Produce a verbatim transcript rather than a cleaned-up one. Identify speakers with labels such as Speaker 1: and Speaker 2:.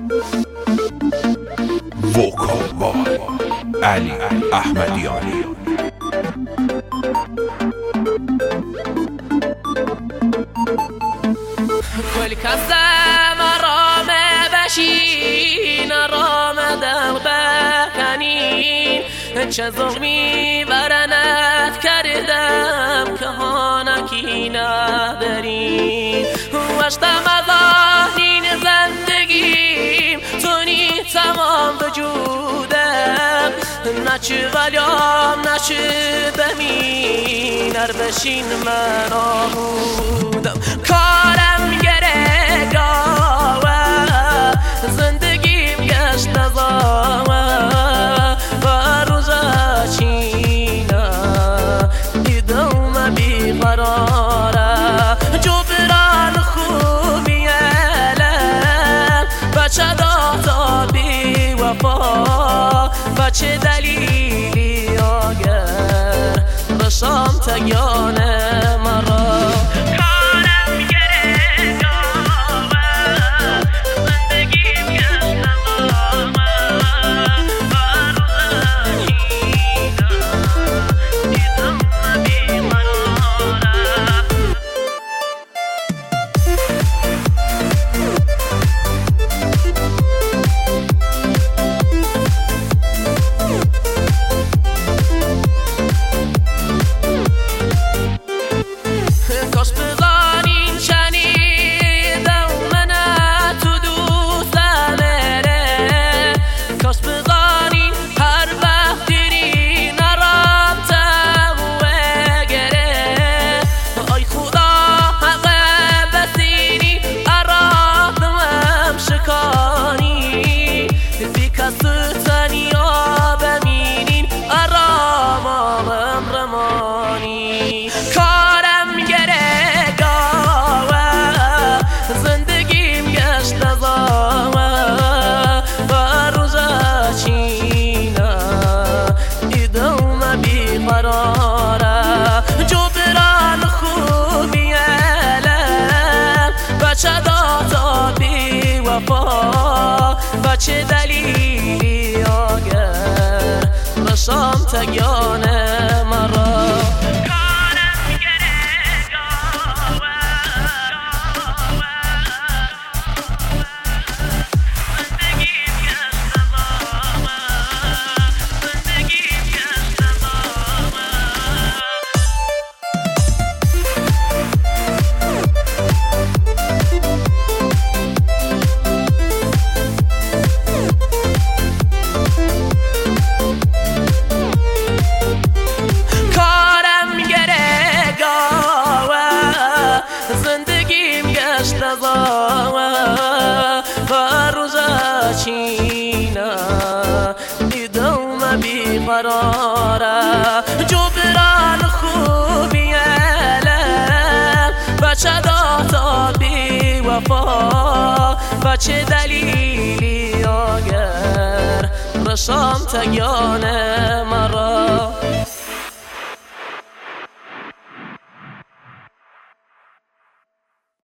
Speaker 1: وکال بای علی احمدیانی.
Speaker 2: كل كذاب رام بشين رام دل بکنین چه ظلمی برنت کردم که هانکی ندارین وشتم ازانین زندگیم تونی تمام وجودم نچه ولیم نچه بمین ار بشین من آمودم کارم گرگاوه زندگیم گشت نظامه و روزا چینه دیدم بیقراره جبران خوبیه بچه داتا بی وفا بچه دلیلی آگر بشام تگیانه مرا جبران خوبیه بچه داتا بی وفا بچه دلیلی آگر رشام تگیانه مرا و روزا چینه دیدم بیقراره جبران خوبیه بچه داتا بی وفا بچه دلیلی آگر رشام تگیانه مرا